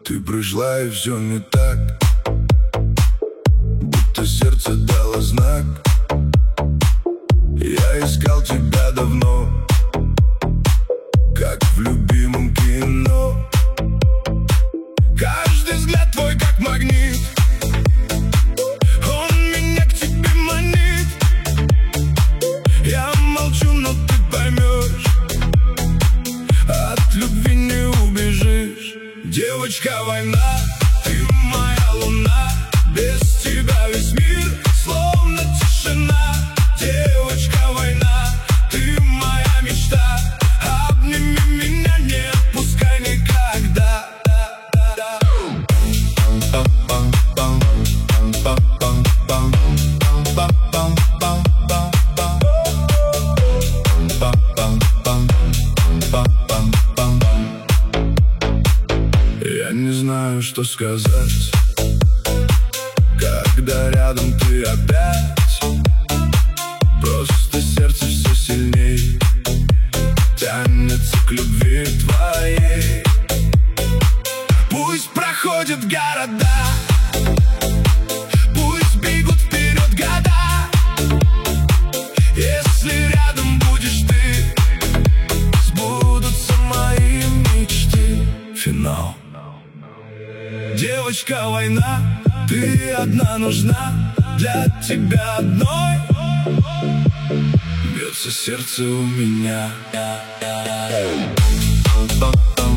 Ты пришла и все не так, будто сердце дало знак. Я искал тебя давно, как в любимом кино. Каждый взгляд твой как магнит, он меня к тебе манит. Я молчу, но ты поймешь, от любви не убежишь. Девочка, война, ты моя луна, без тебя весь мир словно тишина. Девочка, война, ты моя мечта, обними меня, не отпускай никогда. Я не знаю, что сказать, когда рядом ты опять. Просто сердце все сильней тянется к любви твоей. Пусть проходят города, пусть бегут вперед года. Если рядом будешь ты, сбудутся мои мечты. Финал. Девочка, война, ты одна нужна, для тебя одной бьется сердце у меня.